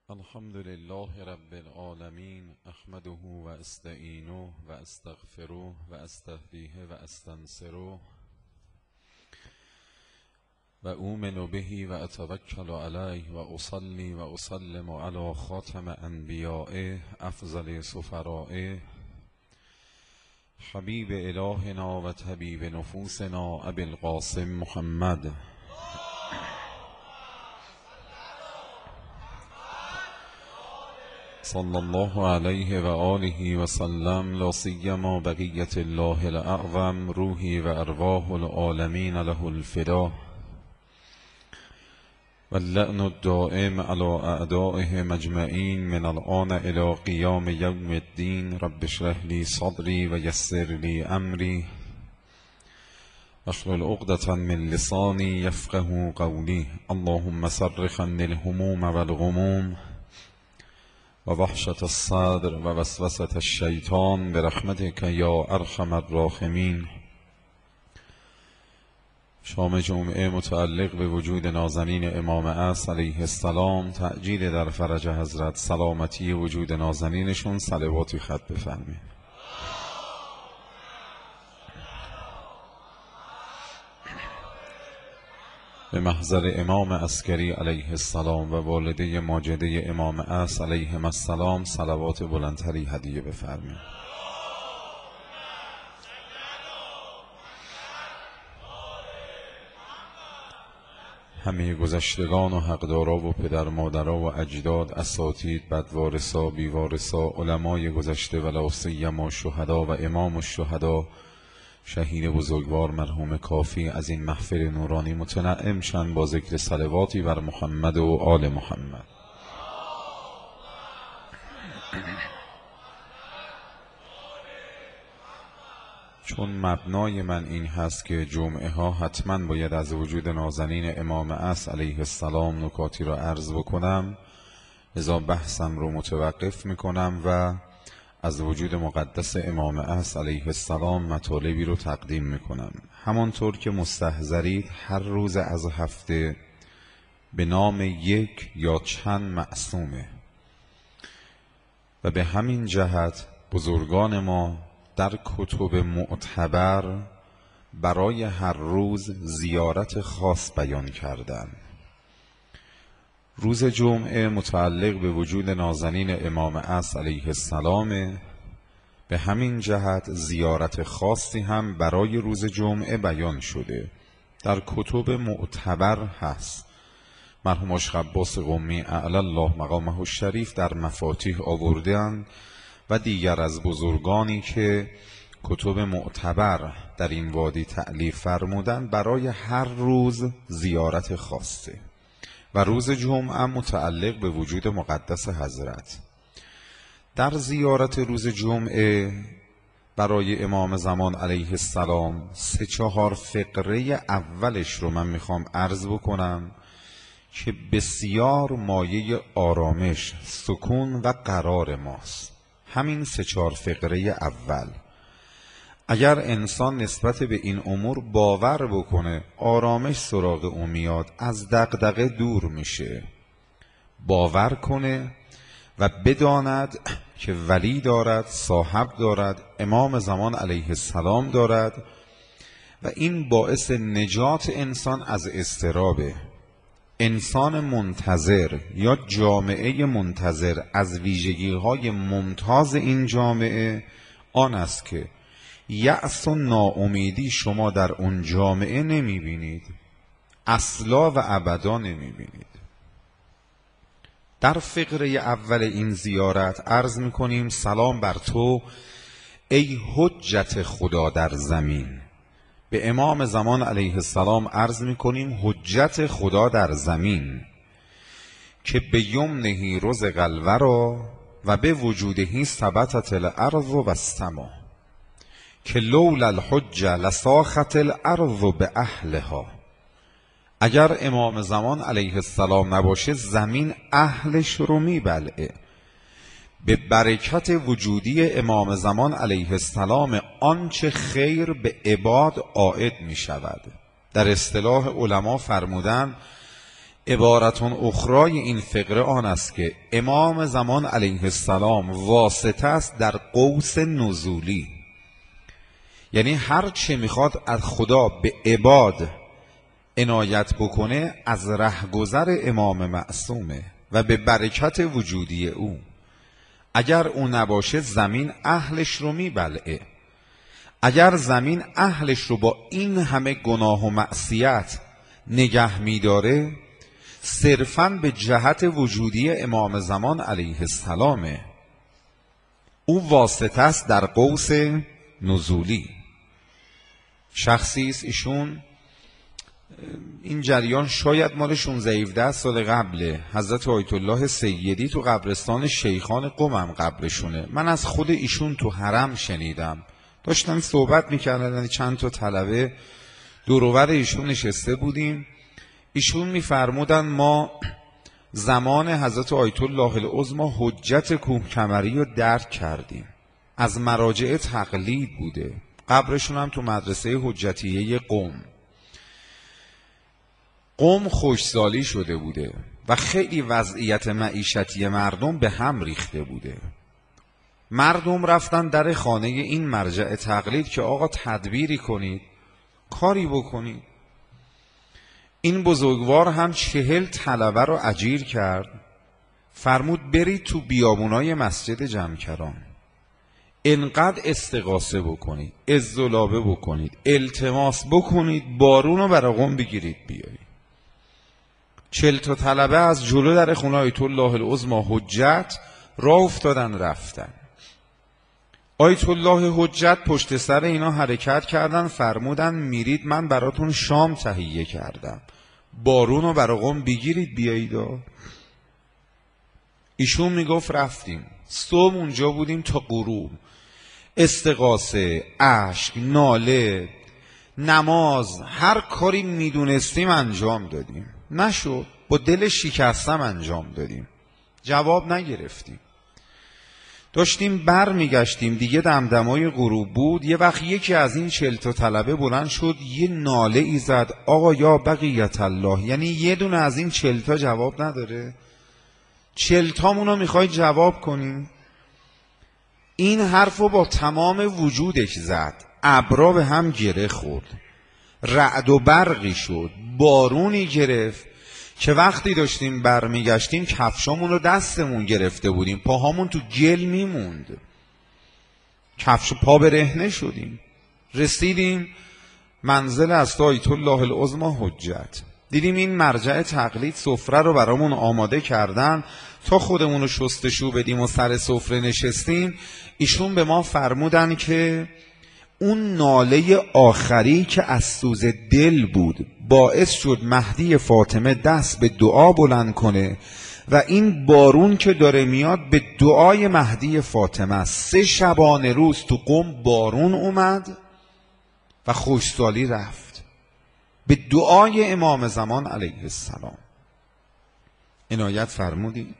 الحمد لله رب العالمين احمده و استعینه و استغفره و استهدیه و استنصره و اؤمن به و اتوکل علیه و اصلی و اسلم علی خاتم انبیائه افضل سفرائه حبیب الهنا و طبیب نفوسنا ابی القاسم محمد صلی الله علیه و آله و سلم، لا سیما بقیت الله الاعظم روحی و ارواح العالمین له الفدا و اللعن الدائم علی اعدائه مجمعین من الآن الی قیام یوم الدین. رب اشرح لی صدری و یسر لی امری واحلل عقدة من لسانی یفقهوا قولی. اللهم صرف عني الهموم والغموم و وحشت الصدر و وسوسة الشیطان برحمتک یا ارحم الراحمین. شام جمعه متعلق به وجود نازنین امام عصر علیه السلام، تعجیل در فرج حضرت، سلامتی وجود نازنینشون، صلواتی خط بفرمایید. به محضر امام عسکری علیه السلام و والده ماجده امام عصر علیهم السلام صلوات بلندتری هدیه بفرمایید. همه گذشتگان و حقدارا و پدر مادرها و اجداد، اساتید، بدوارثا، بیوارثا، علمای گذشته و لا سیما شهدا و امام الشهدا، شهید بزرگوار مرحوم کافی از این محفل نورانی متنعم شن با ذکر صلواتی بر محمد و آل محمد. چون مبنای من این هست که جمعه ها حتما باید از وجود نازنین امام عصر علیه السلام نکاتی را عرض بکنم، لذا بحثم رو متوقف میکنم و از وجود مقدس امام عصر علیه السلام مطالبی رو تقدیم میکنم. همانطور که مستحضرید هر روز از هفته به نام یک یا چند معصومه و به همین جهت بزرگان ما در کتب معتبر برای هر روز زیارت خاص بیان کردند. روز جمعه متعلق به وجود نازنین امام عصر علیه السلام، به همین جهت زیارت خاصی هم برای روز جمعه بیان شده، در کتب معتبر هست. مرحوم عاشق عباس قمی اعلی الله مقامه الشریف در مفاتیح آورده‌اند و دیگر از بزرگانی که کتب معتبر در این وادی تألیف فرمودن برای هر روز زیارت خاصه و روز جمعه متعلق به وجود مقدس حضرت. در زیارت روز جمعه برای امام زمان علیه السلام 3-4 فقره اولش رو من میخوام عرض بکنم که بسیار مایه آرامش، سکون و قرار ماست. همین 3-4 فقره اول اگر انسان نسبت به این امور باور بکنه، آرامش سراغ او میاد، از دغدغه دور میشه. باور کنه و بداند که ولی دارد، صاحب دارد، امام زمان علیه السلام دارد و این باعث نجات انسان از اضطرابه. انسان منتظر یا جامعه منتظر از ویژگی‌های ممتاز این جامعه آن است که یأس و ناامیدی شما در اون جامعه نمیبینید، اصلا و ابدا نمیبینید. در فقره اول این زیارت عرض میکنیم سلام بر تو ای حجت خدا در زمین. به امام زمان علیه السلام عرض میکنیم حجت خدا در زمین که به یمنه رزق الورا و به وجودهی ثبتت الارض و السما که لولا الحجه لساخت الارض به اهلها. اگر امام زمان علیه السلام نباشه زمین اهلش رو میبلعه. به برکت وجودی امام زمان علیه السلام آنچه خیر به عباد عائد می شود. در اصطلاح علما فرمودن عبارتون اخرای این فقره آن است که امام زمان علیه السلام واسطه است در قوس نزولی، یعنی هر چه میخواد از خدا به عباد عنایت بکنه از رهگذر امام معصومه و به برکت وجودی او. اگر او نباشه زمین اهلش رو میبلعه. اگر زمین اهلش رو با این همه گناه و معصیت نگه میداره، صرفاً به جهت وجودی امام زمان علیه السلامه. او واسطه است در قوس نزولی. شخصی است ایشون، این جریان شاید مال 16-17 سال قبله، حضرت آیت الله سیدی تو قبرستان شیخان قم هم قبرشونه. من از خود ایشون تو حرم شنیدم، داشتن صحبت میکردن، چند تا طلبه دور و بر ایشون نشسته بودیم. ایشون میفرمودن ما زمان حضرت آیت الله العظمی حجت کوه کمری رو درک کردیم، از مراجع تقلید بوده. قبرشون هم تو مدرسه حجتیه قم خوشسالی شده بوده و خیلی وضعیت معیشتی مردم به هم ریخته بوده. مردم رفتن در خانه این مرجع تقلید که آقا تدبیری کنید، کاری بکنید. این بزرگوار هم 40 طلبه رو اجیر کرد، فرمود برید تو بیابونای مسجد جمکران، انقدر استغاثه بکنید، عزالابه بکنید، التماس بکنید، بارون رو برای قم بگیرید بیایید. 40 تا طلبه از جلو در خونه آیت الله العظمی حجت راه افتادن رفتن. آیت الله حجت پشت سر اینا حرکت کردن، فرمودن میرید من براتون شام تهیه کردم، بارون رو برای قم بگیرید بیایید. ایشون میگفت رفتیم، صبح اونجا بودیم تا غروب، استغاثه، اشک، ناله، نماز، هر کاری میدونستیم انجام دادیم، نشد. با دل شکستم انجام دادیم، جواب نگرفتیم. داشتیم بر میگشتیم دیگه، دمدمای غروب بود. یه وقت یکی از این 40 تا طلبه بلند شد، یه ناله ای زد، آقا یا بقیت الله، یعنی یه دونه از این 40 تا جواب نداره، 40 تامونو میخوای جواب کنی؟ این حرفو با تمام وجودش زد، ابرا به هم گره خورد، رعد و برقی شد، بارونی گرفت که وقتی داشتیم برمیگشتیم کفشامون رو دستمون گرفته بودیم، پاهامون تو گل میموند، کفش پا برهنه شدیم. رسیدیم منزل از آیت الله العظمی حجت، دیدیم این مرجع تقلید سفره رو برامون آماده کردن. تا خودمون رو شستشو بدیم و سر سفره نشستیم، ایشون به ما فرمودن که اون ناله آخری که از سوز دل بود باعث شد مهدی فاطمه دست به دعا بلند کنه و این بارون که داره میاد به دعای مهدی فاطمه. 3 شبانه روز تو قم بارون اومد و خوشسالی رفت به دعای امام زمان علیه السلام. عنایت فرمودید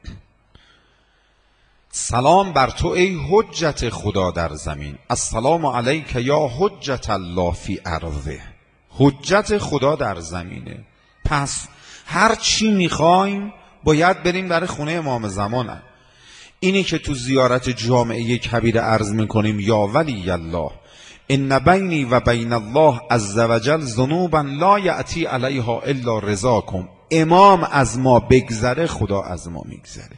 سلام بر تو ای حجت خدا در زمین، السلام علیک یا حجت الله فی ارضه. حجت خدا در زمینه، پس هر چی میخوایم باید بریم در خونه امام زمانه. اینی که تو زیارت جامعه کبیر عرض میکنیم یا ولی الله ان بینی و بین الله عز وجل ذنوبا لا یأتی علیها الا رضاکم. امام از ما بگذره خدا از ما میگذره.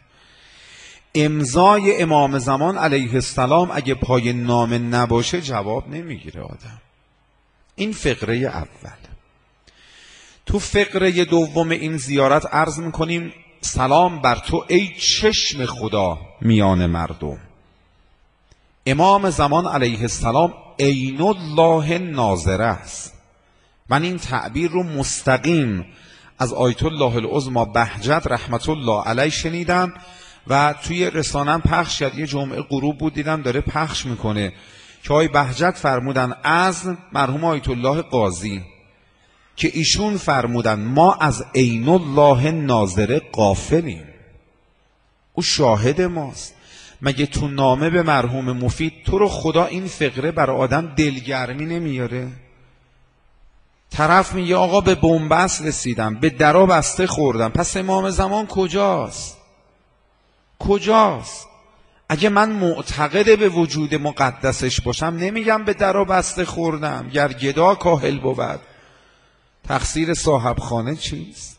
امضای امام زمان علیه السلام اگه پای نامه نباشه جواب نمیگیره آدم. این فقره اول. تو فقره دوم این زیارت عرض میکنیم سلام بر تو ای چشم خدا میان مردم. امام زمان علیه السلام عین الله ناظره است. من این تعبیر رو مستقیم از آیت الله العظمی بهجت رحمت الله علیه شنیدم و توی رسانم پخش شد. یه جمعه غروب بود دیدم داره پخش میکنه که آقای بهجت فرمودن از مرحوم آیت الله قاضی که ایشون فرمودن ما از عین الله ناظره غافلیم، او شاهد ماست. مگه تو نامه به مرحوم مفید تو رو خدا این فقره برای آدم دلگرمی نمیاره؟ طرف میگه آقا به بنبست رسیدم، به درا بسته خوردم. پس امام زمان کجاست؟ کجاست؟ اگه من معتقد به وجود مقدسش باشم نمیگم به درا بسته خوردم. گر گدا کاهل بود تقصیر صاحب خانه چیست؟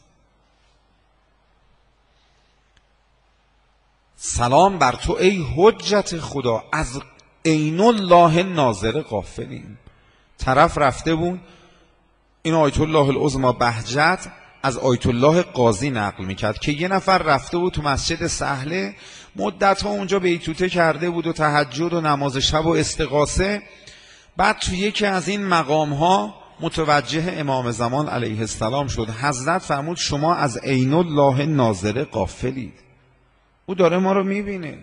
سلام بر تو ای حجت خدا، از عین الله ناظر غافلیم. طرف رفته بود، این آیت الله العظمی بهجت از آیت الله قاضی نقل میکرد که یه نفر رفته بود تو مسجد سهله، مدت ها اونجا بیتوته کرده بود و تهجد و نماز شب و استغاثه. بعد تو یکی از این مقام ها متوجه امام زمان علیه السلام شد. حضرت فرمود شما از عین الله ناظر غافلید، او داره ما رو میبینه.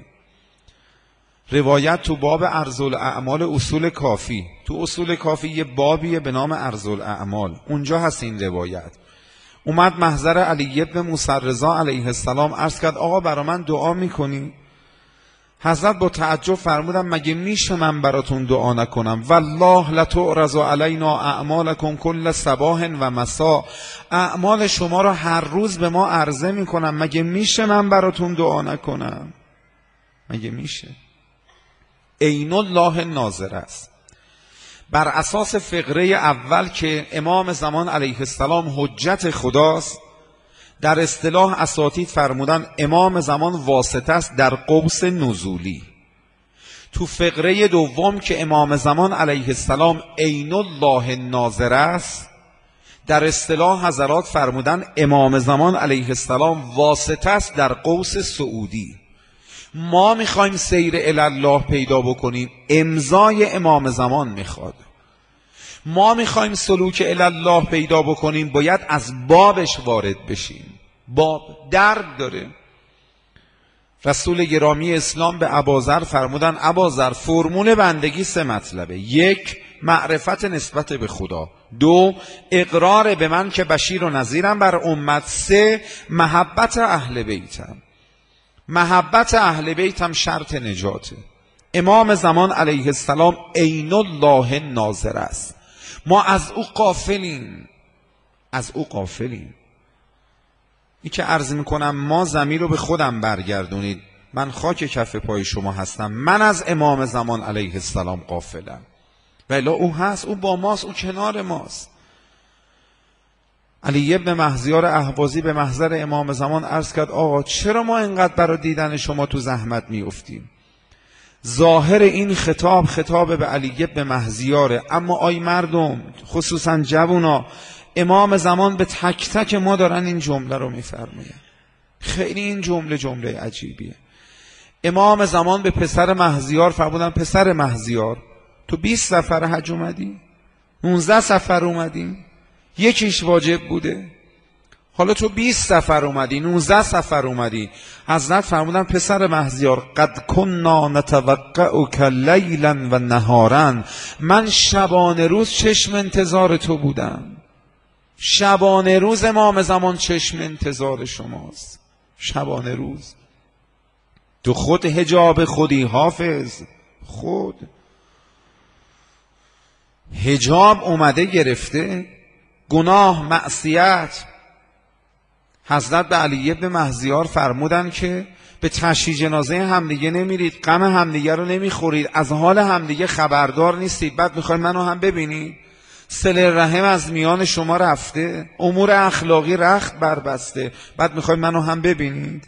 روایت تو باب ارض الاعمال اصول کافی، تو اصول کافی یه بابیه به نام ارض الاعمال، اونجا هست این روایت. اومد محضر علی بن موسی رضا علیه السلام، عرض کرد آقا برا من دعا میکنی؟ حضرت با تعجب فرمودن مگه میشه من براتون دعا نکنم؟ والله لتعرض علینا اعمالکم کل صباح و مساء، اعمال شما رو هر روز به ما عرضه میکنم، مگه میشه من براتون دعا نکنم؟ مگه میشه؟ عین الله ناظر است. بر اساس فقره اول که امام زمان علیه السلام حجت خداست، در اصطلاح اساتید فرمودن امام زمان واسطه است در قوس نزولی. تو فقره دوم که امام زمان علیه السلام عین الله ناظر است، در اصطلاح حضرات فرمودن امام زمان علیه السلام واسطه است در قوس سعودی. ما میخوایم سیر الله پیدا بکنیم، امضای امام زمان میخواد. ما میخوایم سلوک الله پیدا بکنیم، باید از بابش وارد بشیم. باب درد داره. رسول گرامی اسلام به ابوذر فرمودن ابوذر فرمول بندگی 3 مطلبه: 1 معرفت نسبت به خدا، 2 اقرار به من که بشیر و نذیرم بر امت، 3 محبت اهل بیتم. محبت اهل بیتم شرط نجاته. امام زمان علیه السلام عین الله ناظر است. ما از او غافلیم، از او غافلیم. این که عرض میکنم ما ضمیر رو به خودم برگردونید، من خاک کف پای شما هستم، من از امام زمان علیه السلام غافلم. ولی او هست، او با ماست، او کنار ماست. علی ابن مهزیار اهوازی به محضر امام زمان عرض کرد آقا چرا ما اینقدر برای دیدن شما تو زحمت میافتیم؟ ظاهر این خطاب خطاب به علی ابن مهزیاره، اما آی مردم خصوصا جوونا، امام زمان به تک تک ما دارن این جمله رو میفرماین. خیلی این جمله عجیبیه. امام زمان به پسر مهزیار فرمودن پسر مهزیار تو 20 سفر حج اومدی؟ 19 سفر اومدی؟ یکیش واجب بوده، حالا تو 20 سفر اومدی، 19 سفر اومدی. حضرت فرمودن پسر مهزیار قد کنا نتوقعک لیلا و نهارا، من شبانه روز چشم انتظار تو بودم. شبانه روز امام زمان چشم انتظار شماست، شبانه روز. تو خود حجاب خودی حافظ، خود حجاب اومده گرفته، گناه معصیت. حضرت به علی ابن مهزیار فرمودن که به تشییع جنازه همدیگه نمیرید، غم همدیگه رو نمیخورید، از حال همدیگه خبردار نیستید، بعد میخواید منو هم ببینید. صله رحم از میان شما رفته، امور اخلاقی رخت بربسته، بعد میخواید منو هم ببینید.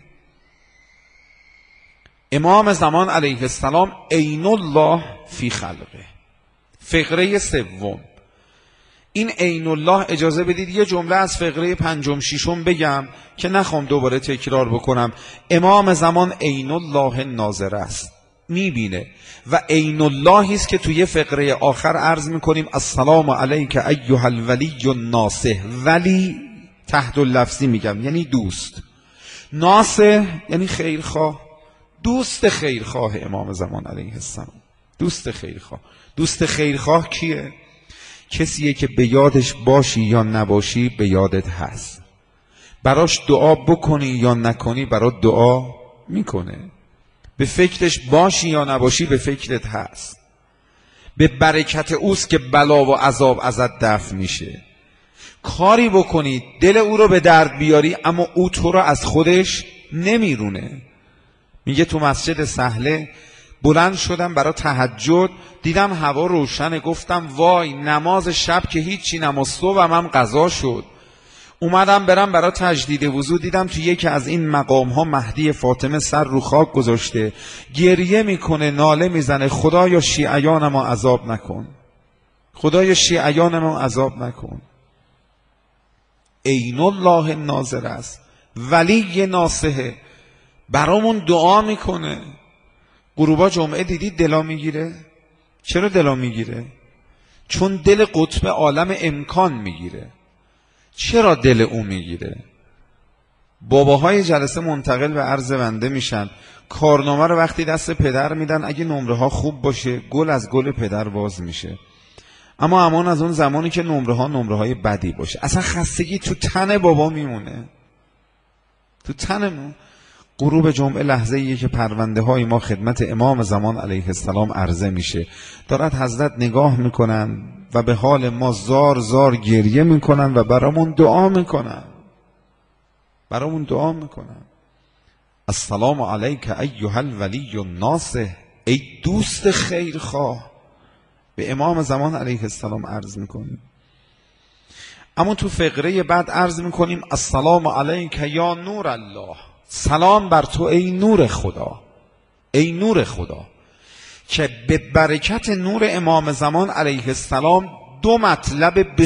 امام زمان علیه السلام عین الله فی خلقه. فقره 3. این عین الله، اجازه بدید یه جمله از فقره 5 و 6 بگم که نخوام دوباره تکرار بکنم. امام زمان عین الله ناظر است، میبینه، و عین اللهی است که توی فقره آخر عرض میکنیم السلام علیک ایها الولی الناصح. ولی تحت اللفظی میگم یعنی دوست، ناصح یعنی خیرخواه، دوست خیرخواه امام زمان علیه السلام. دوست خیرخواه. دوست خیرخواه کیه؟ کسیه که به یادش باشی یا نباشی به یادت هست، براش دعا بکنی یا نکنی برات دعا میکنه، به فکرش باشی یا نباشی به فکرت هست. به برکت اوست که بلا و عذاب ازت دفع میشه. کاری بکنی دل او رو به درد بیاری، اما او تو رو از خودش نمیرونه. میگه تو مسجد سهله بلند شدم برای تهجد، دیدم هوا روشنه، گفتم وای نماز شب که هیچی، نماز صبحم هم قضا شد. اومدم برم برای تجدید وضو، دیدم تو یکی از این مقام ها مهدی فاطمه سر رو خاک گذاشته، گریه میکنه، ناله میزنه خدایا شیعیانمو عذاب نکن، خدایا شیعیانمو عذاب نکن. عین الله ناظر است، ولی ناصحه، برامون دعا میکنه. غروبا جمعه دیدید دلا میگیره؟ چرا دلا میگیره؟ چون دل قطب عالم امکان میگیره. چرا دل او میگیره؟ باباهای جلسه منتقل به عرض بنده میشن، کارنامه رو وقتی دست پدر میدن، اگه نمره ها خوب باشه گل از گل پدر باز میشه، اما امان از اون زمانی که نمره های بدی باشه، اصلا خستگی تو تن بابا میمونه، تو تن. غروب جمعه لحظه ایه که پرونده های ما خدمت امام زمان علیه السلام عرضه میشه، دارد حضرت نگاه میکنن و به حال ما زار زار گریه میکنن و برامون دعا میکنن، برامون دعا میکنن. السلام علیک ایها الولی الناصح، ای دوست خیرخواه، به امام زمان علیه السلام عرض میکنیم. اما تو فقره بعد عرض میکنیم السلام علیک یا نور الله، سلام بر تو ای نور خدا، ای نور خدا، که به برکت نور امام زمان علیه السلام دو مطلب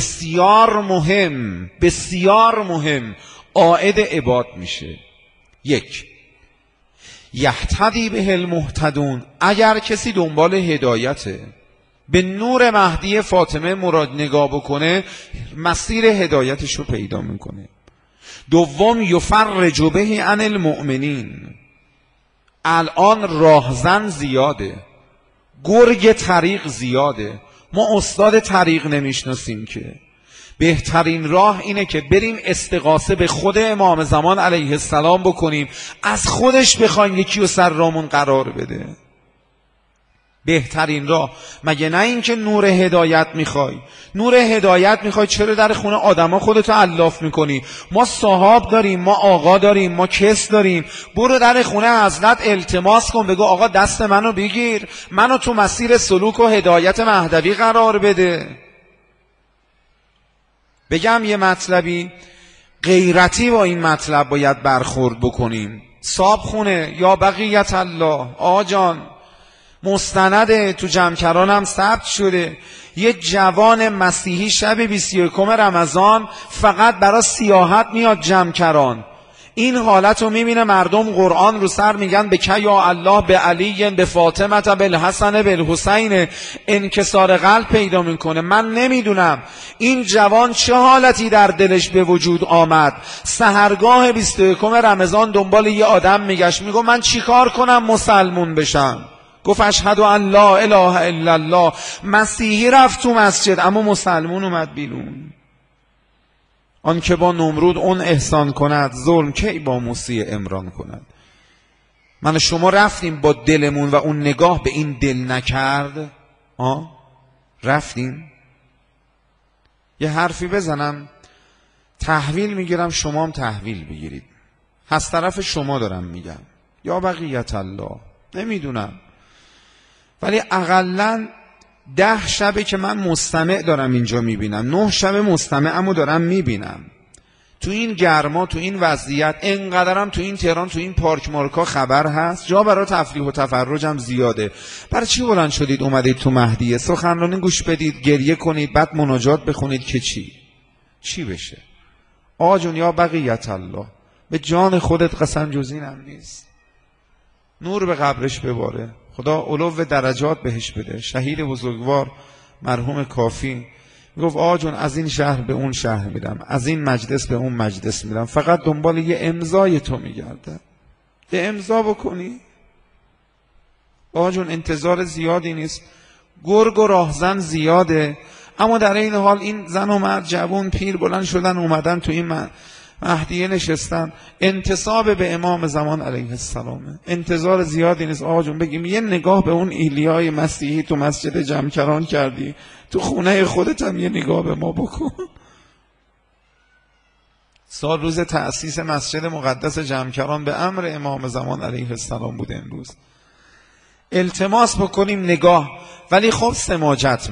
بسیار مهم عائد عباد میشه. یک، یهتدی به المهتدون، اگر کسی دنبال هدایته به نور مهدی فاطمه مراد نگاه بکنه، مسیر هدایتش رو پیدا میکنه. دوم، یفرج به عن المؤمنین، الان راهزن زیاده، گرگ طریق زیاده، ما استاد طریق نمیشناسیم که. بهترین راه اینه که بریم استغاثه به خود امام زمان علیه السلام بکنیم، از خودش بخوایم یکی رو سر رامون قرار بده. بهترین راه. مگه نه اینکه نور هدایت میخوای؟ نور هدایت میخوای، چرا در خونه آدما خودتو علاف میکنی؟ ما صحاب داریم، ما آقا داریم، ما کس داریم. برو در خونه حضرت التماس کن، بگو آقا دست منو بگیر، منو تو مسیر سلوک و هدایت مهدوی قرار بده. بگم یه مطلبی غیرتی با این مطلب باید برخورد بکنیم. صاحب خونه یا بقیت الله، آقا جان مستنده تو جمکران هم ثبت شده، یه جوان مسیحی شب 21 رمضان فقط برای سیاحت میاد جمکران، این حالت رو میبینه مردم قرآن رو سر میگن به که یا الله به علی به فاطمه به الحسن به الحسین، انکسار قلب پیدا میکنه. من نمیدونم این جوان چه حالتی در دلش به وجود آمد، سحرگاه 21 رمضان دنبال یه آدم میگشت، میگو من چیکار کنم مسلمون بشم؟ گفت اشهد ان لا اله الا الله. مسیحی رفت تو مسجد اما مسلمون اومد بیرون. آن که با نمرود اون احسان کند، ظلم کی با موسی عمران کند. من شما رفتیم با دلمون و اون نگاه به این دل نکرد. رفتیم. یه حرفی بزنم تحویل میگیرم، شما هم تحویل بگیرید. از طرف شما دارم میگم یا بقیت الله، نمیدونم، ولی اقلن 10 شبه که من مستمع دارم اینجا میبینم، 9 شب مستمعمو دارم میبینم. تو این گرما، تو این وضعیت، انقدرم تو این تهران، تو این پارک مارکا خبر هست، جا برای تفریح و تفرجم زیاده. برای چی بلند شدید اومدید تو مهدیه؟ سخنرانی گوش بدید، گریه کنید، بعد مناجات بخونید که چی بشه؟ آقا جون یا بقیت الله، به جان خودت قسم جز اینم نیست. نور به قبرش بباره، خدا علو درجات بهش بده. شهید بزرگوار مرحوم کافی گفت آقا جون از این شهر به اون شهر میرم، از این مجلس به اون مجلس میرم، فقط دنبال یه امضای تو میگردم، یه امضا بکنی. آقا جون انتظار زیادی نیست، گرگ و راهزن زیاده، اما در این حال این زن و مرد جوان پیر بلند شدن اومدن تو این مهدیه نشستن، انتصاب به امام زمان علیه السلامه. انتظار زیادی نیست. آقا جون بگیم یه نگاه به اون ایلیای مسیحی تو مسجد جمکران کردی، تو خونه خودت هم یه نگاه به ما بکن. سال روز تأسیس مسجد مقدس جمکران به امر امام زمان علیه السلام بود. امروز التماس بکنیم نگاه، ولی خب سماجت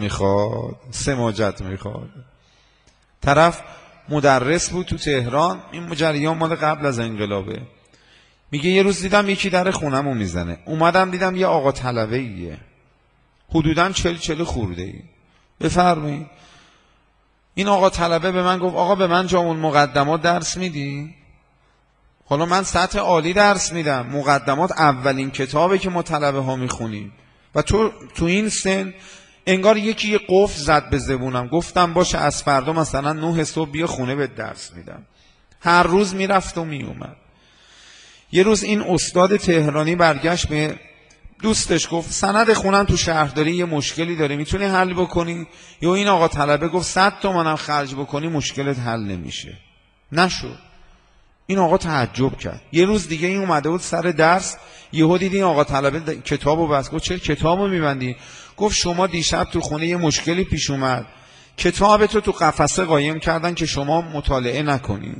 میخواد. طرف مدرس بود تو تهران، این جریان مال قبل از انقلابه. میگه یه روز دیدم یکی در خونمو میزنه، اومدم دیدم یه آقا طلبه ایه، حدوداً 40 خورده ای. بفرمایید. این آقا طلبه به من گفت آقا به من جامع مقدمات درس میدی؟ حالا من سطح عالی درس میدم، مقدمات اولین کتابه که ما طلبه ها میخونیم و تو این سن. انگار یکی یه قفل زد به زبونم. گفتم باشه از فردا مثلا 9 صبح بیا خونه به درس میدم. هر روز میرفت و میومد. یه روز این استاد تهرانی برگشت به دوستش گفت سند خونم تو شهرداری یه مشکلی داره، میتونی حل بکنی؟ یا این آقا طلبه گفت 100 تومنم خرج بکنی مشکلت حل نمیشه. نشد. این آقا تعجب کرد. یه روز دیگه این اومده بود سر درس، یهو دید این آقا طلبه کتابو بست. گفت چرا کتابو میبندی؟ گفت شما دیشب تو خونه یه مشکلی پیش اومد، کتابتو تو قفسه قایم کردن که شما مطالعه نکنی.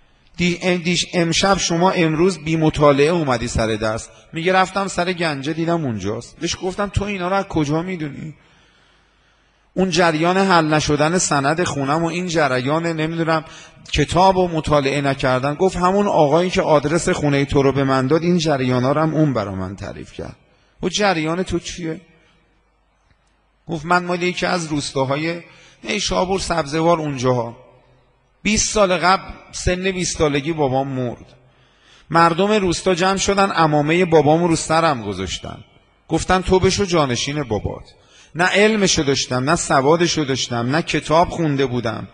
امشب شما امروز بی مطالعه اومدی سر درس. میگه رفتم سر گنجه دیدم اونجاست. بهش گفتم تو اینا رو از کجا میدونی؟ اون جریان حل نشدن سند خونم و این جریان نمیدونم کتاب و مطالعه نکردن. گفت همون آقایی که آدرس خونه تو رو به من داد این جریانا رو هم اون برا من تعریف کرد. و جریان تو چیه؟ گفت من مال یکی از روستاهای شابور سبزوار اونجاها، 20 سال قبل سن 20 سالگی بابام مرد. مردم روستا جمع شدن عمامه بابامو رو سرم گذاشتن، گفتن تو بشو جانشین بابات. نه علمشو داشتم، نه سوادشو داشتم، نه کتاب خونده بودم.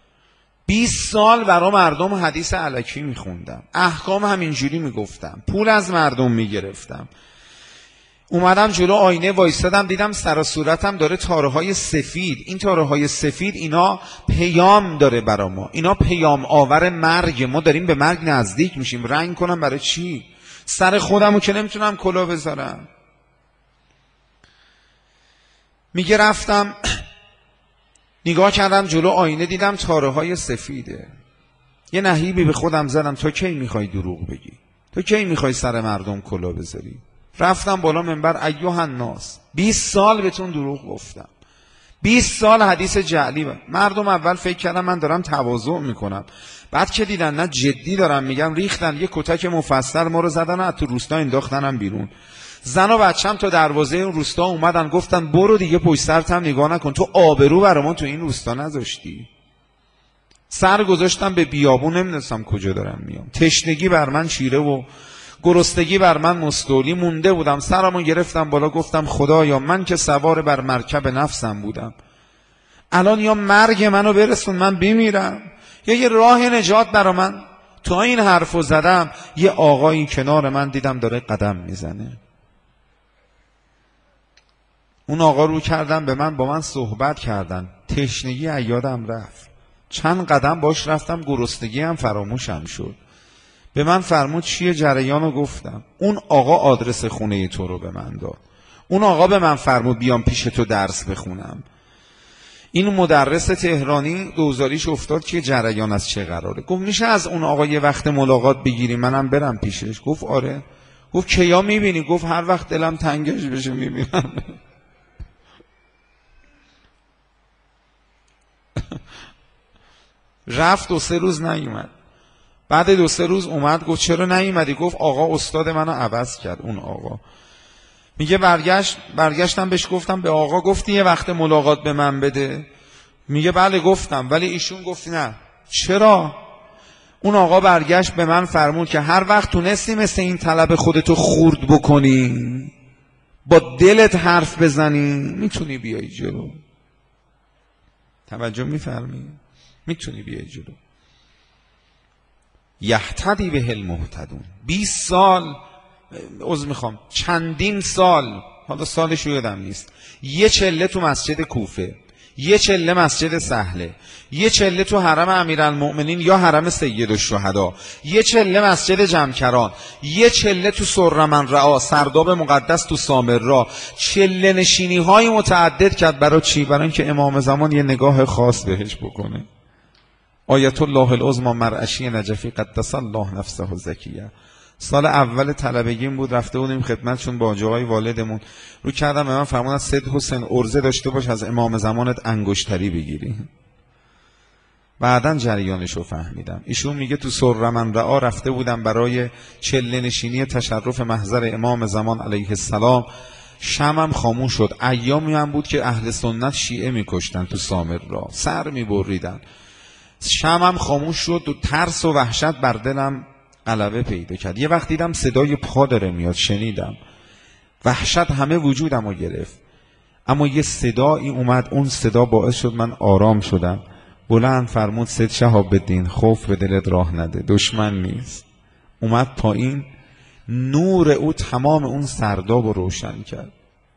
20 سال برای مردم حدیث الکی میخوندم، احکام همینجوری میگفتم، پول از مردم میگرفتم. اومدم جلو آینه وایستادم، دیدم سر و صورتم داره تاره‌های سفید. این تاره‌های سفید اینا پیام داره برا ما، اینا پیام آور مرگ. ما داریم به مرگ نزدیک میشیم. رنگ کنم برای چی؟ سر خودمو که نمیتونم کلاه بذارم. میگه رفتم نگاه کردم جلو آینه، دیدم تاره‌های سفیده. یه نهیبی به خودم زدم تا کی میخوای دروغ بگی؟ تا کی میخوای سر مردم کلاه بذاری؟ رفتم بالا منبر، ایها الناس 20 سال بهتون دروغ گفتم، 20 سال حدیث جعلی. مردم اول فکر کردن من دارم تواضع میکنم، بعد که دیدن نه جدی دارم میگم، ریختن یه کتک مفصل ما رو زدن و تو روستا انداختنم بیرون. زن و بچم تا دروازه اون روستا اومدن، گفتن برو دیگه پشت سرت هم نگاه نکن، تو آبرو برامون تو این روستا نذاشتی. سر گذاشتم به بیابون، نمیدونستم کجا دارم میام. تشنگی بر من چیره و گرسنگی بر من مستولی، مونده بودم. سرمو گرفتم بالا، گفتم خدایا من که سوار بر مرکب نفسم بودم، الان یا مرگ منو برسون من بمیرم یا یه راه نجات برا من. تا این حرفو زدم یه آقایی کنار من دیدم داره قدم میزنه. اون آقا رو کردن به من، با من صحبت کردن. تشنگی یادم رفت، چند قدم باش رفتم، گرسنگی هم فراموشم شد. به من فرمود چیه جریانو؟ گفتم. اون آقا آدرس خونه تو رو به من داد. اون آقا به من فرمود بیام پیش تو درس بخونم. این مدرس تهرانی دوزاریش افتاد که جریان از چه قراره. گفت میشه از اون آقا یه وقت ملاقات بگیری منم برم پیشش؟ گفت آره. گفت کیا میبینی؟ گفت هر وقت دلم تنگش بشه میبینم. رفت 2-3 روز نیومد. بعد 2-3 روز اومد، گفت چرا نیومدی؟ گفت آقا استاد منو عوض کرد. اون آقا میگه برگشتم بهش گفتم به آقا گفتی یه وقت ملاقات به من بده؟ میگه بله گفتم، ولی ایشون گفت نه. چرا؟ اون آقا برگشت به من فرمود که هر وقت تونستی مثل این طلب خودتو خورد بکنی، با دلت حرف بزنی، میتونی بیای جلو. توجه میفرمی؟ میتونی بیای جلو. یهتدی به المهتدون. 20 سال چندین سال، حالا سالش رو یادم نیست، یه چله تو مسجد کوفه، یه چله مسجد سهله، یه چله تو حرم امیرالمؤمنین یا حرم سیدالشهدا، یه چله مسجد جمکران، یه چله تو سرمن رعا سرداب مقدس تو سامرا. چله نشینی های متعدد کرد. برای چی؟ برای اینکه امام زمان یه نگاه خاص بهش بکنه. آیت الله العظمی مرعشی نجفی قدس الله نفسه زکیه. سال اول طلبگیم بود، رفته بودیم خدمتشون با جای والدمون، رو کردم به من فرمودن سید حسین ارزه داشته باش از امام زمانت انگشتری بگیری. بعدن جریانش رو فهمیدم. ایشون میگه تو سر من رعا رفته بودم برای چله نشینی تشرف محضر امام زمان علیه السلام. شمم خاموش شد. ایامی هم بود که اهل سنت شیعه میکشتن تو سامر را، سر میبریدن. شمم خاموش شد و ترس و وحشت بر دلم غلبه پیدا کرد. یه وقت دیدم صدای پا داره میاد، شنیدم، وحشت همه وجودم رو گرفت. اما یه صدایی اومد، اون صدا باعث شد من آرام شدم. بلند فرمود سید شهاب الدین خوف به دلت راه نده، دشمن نیست. اومد پایین، نور او تمام اون سرداب رو روشن کرد،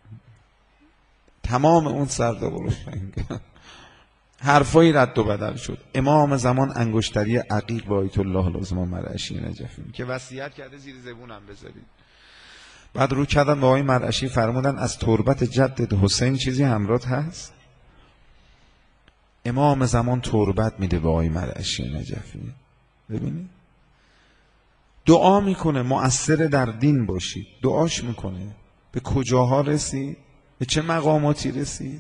تمام اون سرداب رو روشن کرد. حرفایی رد و بدل شد. امام زمان انگشتری عقیق با آیت الله العظمی مرعشی نجفی که وصیت کرده زیر زبونم بذارید. بعد رو کردن با آقای مرعشی، فرمودن از تربت جدت حسین چیزی همراهت هست؟ امام زمان تربت میده به آقای مرعشی نجفی. ببینید دعا میکنه، مؤثر در دین باشید. دعاش میکنه. به کجاها رسید؟ به چه مقاماتی رسید؟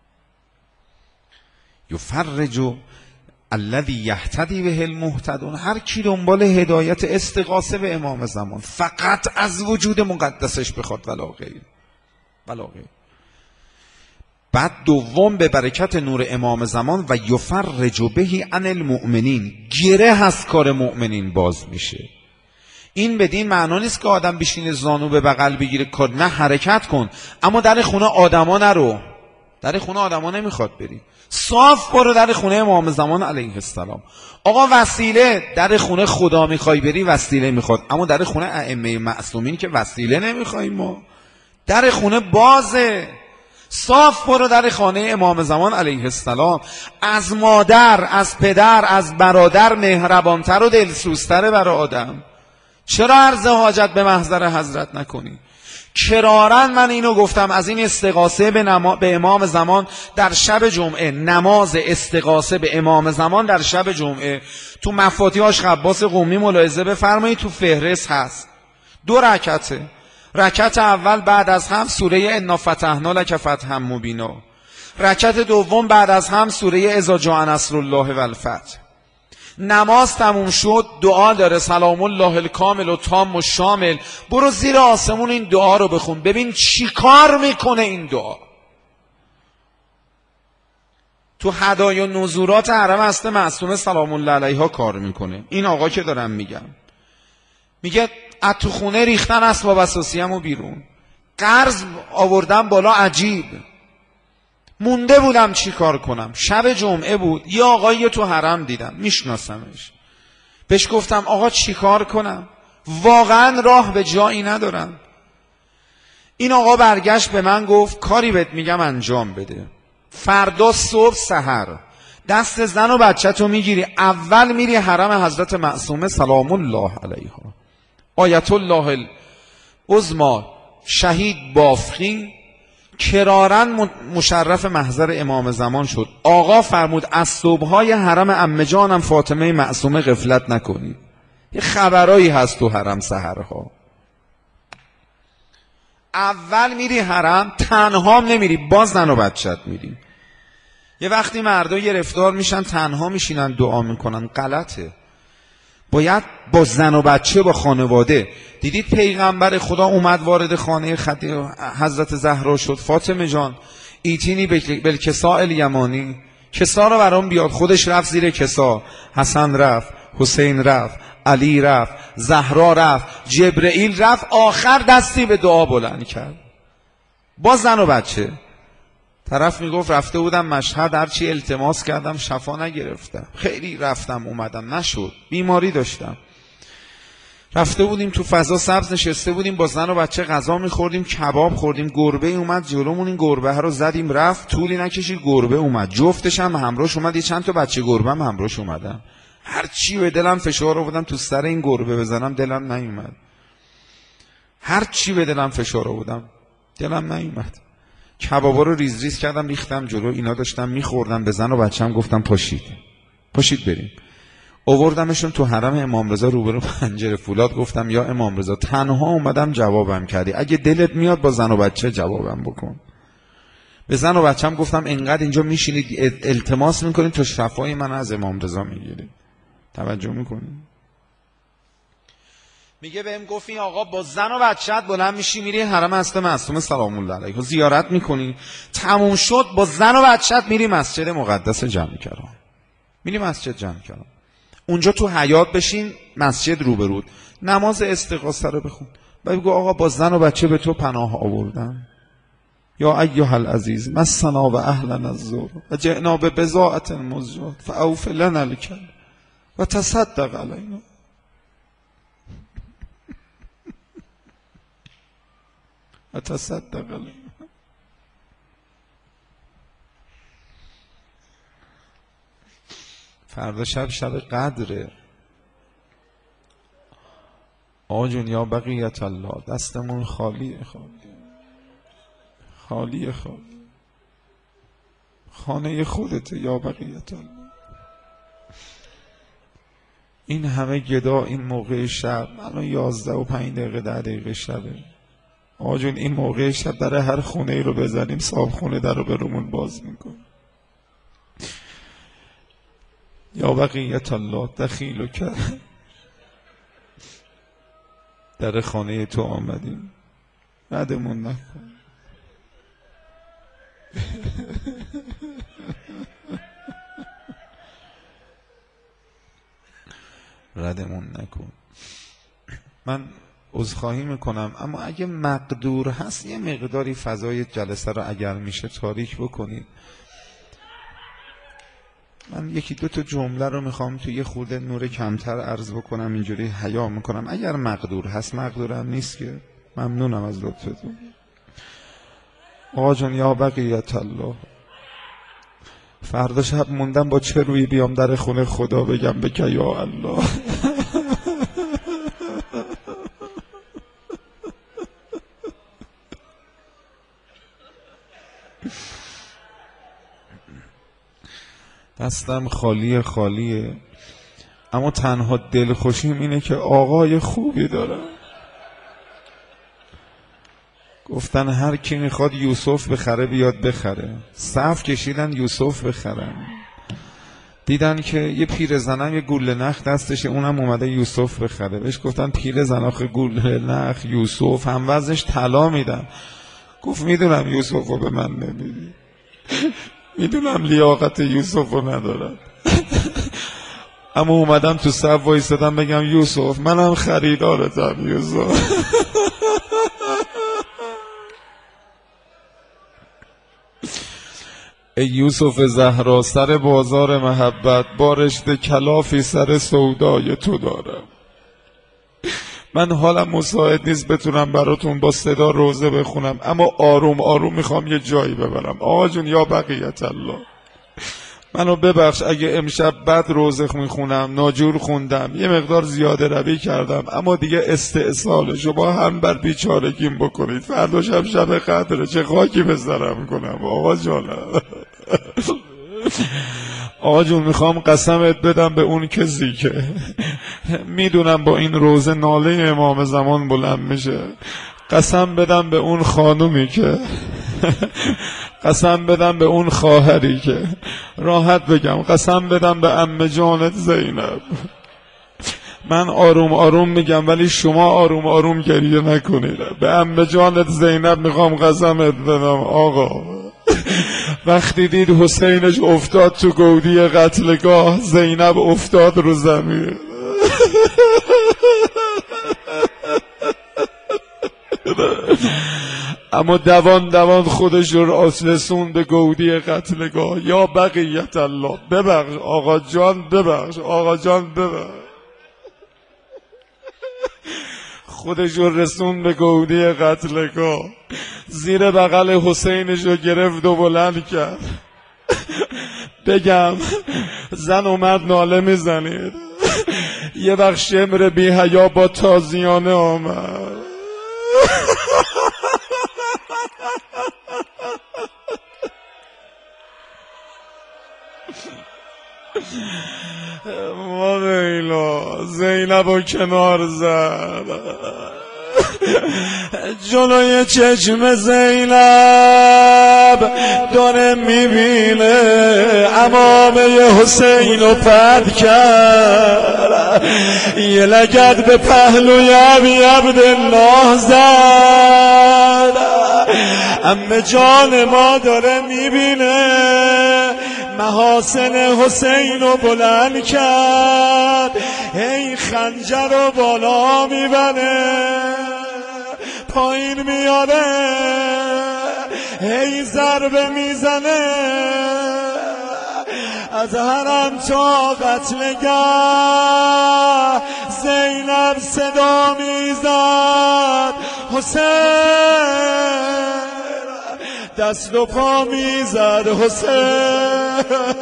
یفرج الذی یهتدی به المهتدون. هر کی دنبال هدایت استغاثه به امام زمان، فقط از وجود مقدسش بخواد، ولا غیر، ولا غیر. بعد دوم به برکت نور امام زمان و یفرج بهی عن المؤمنین، گره از کار مؤمنین باز میشه. این بدین معنا نیست که آدم بشینه زانو به بغل بگیره کار، نه، حرکت کن، اما در خونه آدما نرو. در خونه آدما نمیخواد بری، صاف برو در خونه امام زمان علیه السلام. آقا وسیله، در خونه خدا میخوای بری وسیله میخواد، اما در خونه ائمه معصومین که وسیله نمیخوایم ما. در خونه بازه، صاف برو در خانه امام زمان علیه السلام. از مادر، از پدر، از برادر مهربانتر و دلسوزتره برای آدم. چرا عرض حاجت به محضر حضرت نکنی؟ کرارن من اینو گفتم، از این استغاثه به امام زمان در شب جمعه، نماز استغاثه به امام زمان در شب جمعه تو مفاتیح عباس قمی ملاحظه بفرمایید، تو فهرست هست. 2 رکعته. رکعت اول بعد از هم سوره انا فتحنا لک فتحا مبینا. رکعت دوم بعد از هم سوره اذا جاء نصر الله و الفتح. نماز تموم شد، دعا داره، سلام الله الکامل و تام و شامل. برو زیر آسمون این دعا رو بخون، ببین چی کار میکنه این دعا. تو هدایا نزورات حرم هست معصومه سلام الله علیها کار میکنه. این آقا که دارم میگم، میگه از تو خونه ریختن اسباب اساسیه‌مو بیرون، قرض آوردم بالا، عجیب مونده بودم چی کار کنم. شب جمعه بود، یه آقایی تو حرم دیدم، میشناسمش. بهش گفتم آقا چی کار کنم، واقعا راه به جایی ندارم. این آقا برگشت به من گفت کاری بهت میگم انجام بده. فردا صبح سحر دست زن و بچه تو میگیری، اول میری حرم حضرت معصومه سلام الله علیها، آیت الله العظمی شهید بافخی، کرارن مشرف محضر امام زمان شد. آقا فرمود از صبحهای حرم عمه جانم فاطمه معصومه غفلت نکنید. یه خبرایی هست تو حرم سحرها. اول میری حرم، تنها نمیری، باز زن و بچت میری. یه وقتی مردا گرفتار میشن تنها میشینن دعا میکنن، غلطه. باید با زن و بچه، با خانواده. دیدید پیغمبر خدا اومد وارد خانه حضرت زهرا شد، فاطمه جان ایتینی بالکساء الیمانی، کسا رو برام بیاد. خودش رفت زیر کسا، حسن رفت، حسین رفت، علی رفت، زهرا رفت، جبرئیل رفت، آخر دستی به دعا بلند کرد با زن و بچه. طرف میگفت رفته بودم مشهد، هرچی التماس کردم شفا نگرفتم، خیلی رفتم اومدم نشد، بیماری داشتم. رفته بودیم تو فضا سبز نشسته بودیم با زن و بچه غذا میخوردیم، کباب خوردیم، گربه اومد جلومون، این گربه ها رو زدیم رفت، طولی نکشید گربه اومد، جفتش هم همراهش اومد، یه چند تا بچه گربه هم همراهش اومدن. هرچی به دلم فشار آوردم تو سر این گربه بزنم دلم نیومد، هرچی به دلم فشار آوردم دلم نیومد. کبابا رو ریز ریز کردم ریختم جلو، اینا داشتم میخوردم، به زن و بچه‌م گفتم پاشید پاشید بریم. آوردمشون تو حرم امام رضا روبرو پنجره فولاد. گفتم یا امام رضا تنها اومدم جوابم کردی، اگه دلت میاد با زن و بچه جوابم بکن. به زن و بچه‌م گفتم انقدر اینجا میشینید التماس میکنید تا شفای من از امام رضا میگیرید. توجه میکنید؟ میگه بهم گفت این آقا با زن و بچه‌ت بلند میشی میری حرم حضرت معصومه سلام الله علیه زیارت میکنی، تموم شد با زن و بچه‌ت میری مسجد مقدس جمکران. میری مسجد جمکران، اونجا تو حیاط بشین، مسجد روبرود، نماز استغاثه رو بخون. بگو آقا با زن و بچه به تو پناه آوردم. یا ایها العزیز مسنا و اهلنا الضر و جئنا ببضاعة مزجاة فاوف لنا الکیل و تصدق علینا. و تصدق علینا. فردا شب قدره. آقا جون یا بقیت الله دستمون خالیه خالیه خانه خودته یا بقیت الله. این همه گدا این موقع شب، الان 11 و 5 دقیقه 10 دقیقه شبه. آقا جون این موقع شب در هر خونه ای رو بزنیم صاحب خونه در رو به رومون باز میکن. یا بقیت الله دخیل و کرد، در خانه تو آمدیم، ردمون نکن. ردمون نکن. من عذرخواهی میکنم، اما اگه مقدور هست یه مقداری فضای جلسه رو اگر میشه تاریک بکنید. من یکی دو تا جمله رو میخوام تو یه خورده نور کمتر عرض بکنم، اینجوری حیا میکنم اگر مقدور هست. مقدورم نیست که ممنونم از لطفتون. آقا جان یا بقیت الله، فردا شب موندم با چه روی بیام در خونه خدا بگم بکه یا الله. دستم خالیه، اما تنها دلخوشیم اینه که آقای خوبی دارم. گفتن هر کی میخواد یوسف بخره بیاد بخره. صف کشیدن یوسف بخرن، دیدن که یه پیرزنم یه گوله نخ دستشه، اونم اومده یوسف بخره. بهش گفتن پیرزن آخه گوله نخ یوسف هم وزنش طلا میدن. گفت میدونم یوسف رو به من نمیدی، میدونم لیاقت یوسف رو ندارم، اما اومدم تو صف وایستادم بگم یوسف منم خریدارتم یوسف. ای یوسف زهرا سر بازار محبت، بارشت کلافی سر سودای تو دارم. من حالم مساعد نیست بتونم براتون با صدا روزه بخونم، اما آروم آروم میخوام یه جایی ببرم. آقا جون یا بقیت الله منو ببخش اگه امشب بد روزه میخونم، ناجور خوندم، یه مقدار زیاده روی کردم، اما دیگه استئصال شما هم بر بیچارگیم بکنید. فردا شب قدره، چه خاکی به سرم کنم. آقا جانم آقا جون میخوام قسمت بدم به اون کسی که میدونم با این روزه ناله امام زمان بلند میشه، قسم بدم به اون خانومی که قسم بدم به اون خواهری که راحت بگم، قسم بدم به عمه جانت زینب. من آروم آروم میگم ولی شما آروم آروم گریه نکنید. به عمه جانت زینب میخوام قسمت بدم آقا، وقتی دید حسینش افتاد تو گودی قتلگاه، زینب افتاد رو زمین. اما دوان خودش رو رسون به گودی قتلگاه. یا بقیت الله ببخش آقا جان، ببخش آقا جان، ببخش. خودش رو رسون به گودی قتلگاه، زیر بغل حسینش رو گرفت و بلند کرد. بگم زن و مرد ناله میزنید، یه وقت شمر بی حیا با تازیانه آمد. ما ویلا زینب و کنار زد جلوی چشم زینب داره میبینه عمامه حسین رو پد کرد یه لگد به پهلوی ابی عبدالله زد عمه جان ما داره میبینه محاسن حسین رو بلند کرد هی خنجر رو بالا میبره پایین میاره هی ضربه میزنه از حرم تا قتلگاه زینب صدا میزد حسین دست و پا میزد حسین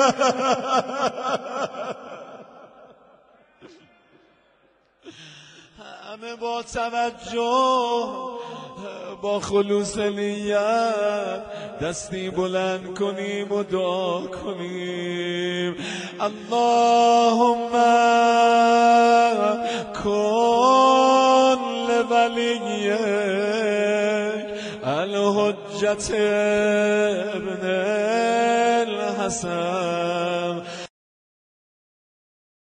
همه با توجه با خلوص نیت دستی بلند کنیم و دعا کنیم اللهم کن لولیک الحجة ابن الحسن